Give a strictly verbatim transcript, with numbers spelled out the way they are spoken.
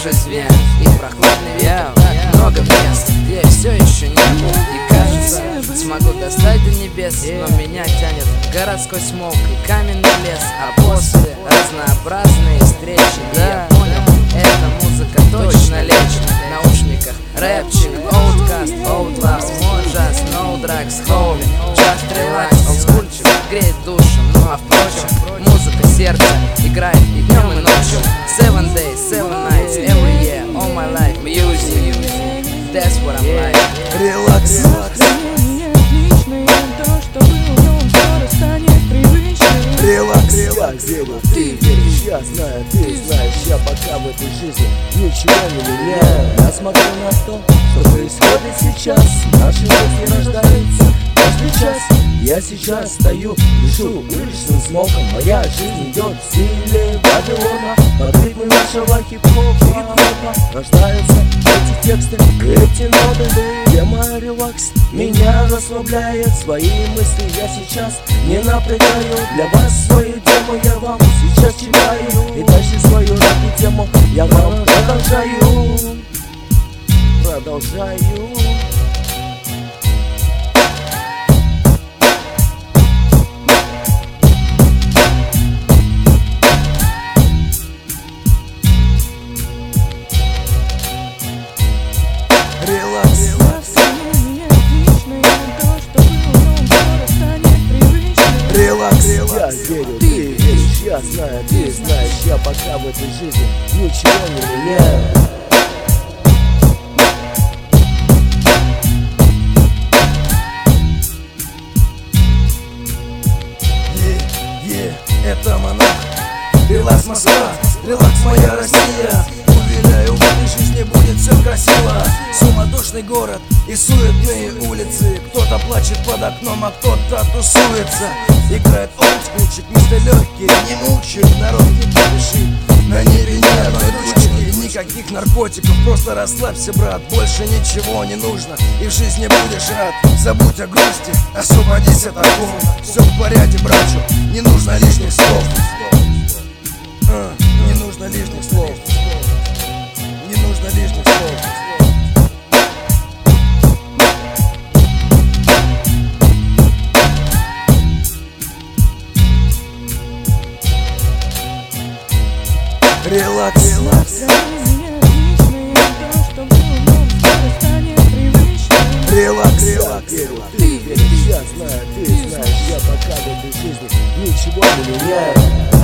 жизнь век и прохладный ветер. Так много мест, где я все еще не был. И кажется, смогу достать до небес, но меня тянет городской смог и каменный лес. А после разнообразные встречи, и я понял, эта музыка точно лечит. В наушниках рэпчик, Outkast, Outlaws, мой джаз, no drugs, homie, just relax. Олдскульчик греет душу, ну а впрочем, музыка сердца играет и днем, и ночью. Seven days, seven nights, every year, all my life, music, that's what I'm like. Релакс, релакс. Релакс, релакс, верю, ты веришь, я знаю, ты знаешь, я пока в этой жизни ничего не меняю. Я смотрю на то, что происходит сейчас, наши мысли рождаются каждый час. Я сейчас стою, дышу уличным смоком, моя жизнь идет в стиле Вавилона. Под ритмы нашего хип-хопа рождаются эти тексты, эти ноты. Тема релакс меня расслабляет, свои мысли я сейчас не напрягаю. Для вас свою тему я вам сейчас читаю, и дальше свою рэп-тему я вам продолжаю. Продолжаю. Релакс, релакс. Релакс, релакс. Я верю, ты веришь, я знаю, ты знаешь, я пока в этой жизни ничего не меняю. Е, е, это монах. Релакс, Москва, релакс, моя Россия. Уверяю, в этой жизни будет все красиво. Суматошный город и суетные улицы. Кто-то плачет под окном, а кто-то тусуется. Играет олдскульчик, мистер легкий, не мучает, народ не спешит. На небе ни одной тучки, никаких наркотиков. Просто расслабься, брат, больше ничего не нужно, и в жизни будешь рад. Забудь о грусти, освободись от такого. Все в порядке, братчу, не нужно лишних слов. А, не нужно лишних слов. Не нужно лишних слов. Релакс, релакс. Релакс, релакс. Ты веришь, я знаю, ты знаешь, я пока в этой жизни ничего не меняю.